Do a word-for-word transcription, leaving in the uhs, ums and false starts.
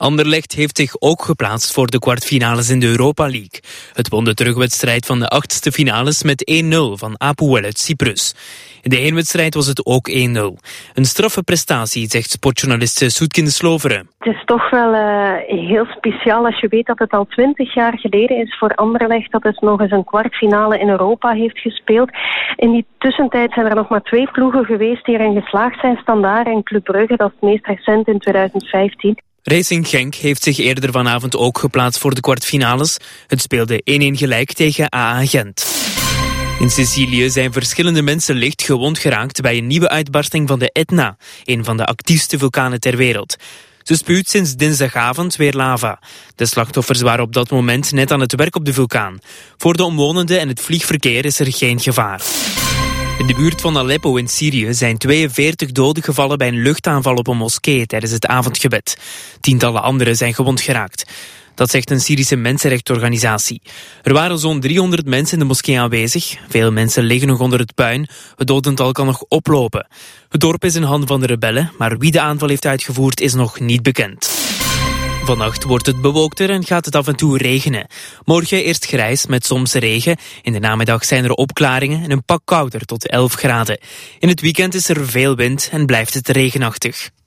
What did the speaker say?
Anderlecht heeft zich ook geplaatst voor de kwartfinales in de Europa League. Het won de terugwedstrijd van de achtste finales met één nul van Apoel uit Cyprus. In de heenwedstrijd was het ook één nul. Een straffe prestatie, zegt sportjournaliste Soetkin de Sloveren. Het is toch wel uh, heel speciaal als je weet dat het al twintig jaar geleden is voor Anderlecht dat het nog eens een kwartfinale in Europa heeft gespeeld. In die tussentijd zijn er nog maar twee ploegen geweest die erin geslaagd zijn. Standaard en Club Brugge, dat is het meest recent in twintig vijftien. Racing Genk heeft zich eerder vanavond ook geplaatst voor de kwartfinales. Het speelde één-één gelijk tegen A A Gent. In Sicilië zijn verschillende mensen licht gewond geraakt bij een nieuwe uitbarsting van de Etna, een van de actiefste vulkanen ter wereld. Ze spuwt sinds dinsdagavond weer lava. De slachtoffers waren op dat moment net aan het werk op de vulkaan. Voor de omwonenden en het vliegverkeer is er geen gevaar. In de buurt van Aleppo in Syrië zijn tweeënveertig doden gevallen bij een luchtaanval op een moskee tijdens het avondgebed. Tientallen anderen zijn gewond geraakt. Dat zegt een Syrische mensenrechtenorganisatie. Er waren zo'n driehonderd mensen in de moskee aanwezig. Veel mensen liggen nog onder het puin. Het dodental kan nog oplopen. Het dorp is in handen van de rebellen, maar wie de aanval heeft uitgevoerd is nog niet bekend. Vannacht wordt het bewolkter en gaat het af en toe regenen. Morgen eerst grijs met soms regen. In de namiddag zijn er opklaringen en een pak kouder tot elf graden. In het weekend is er veel wind en blijft het regenachtig.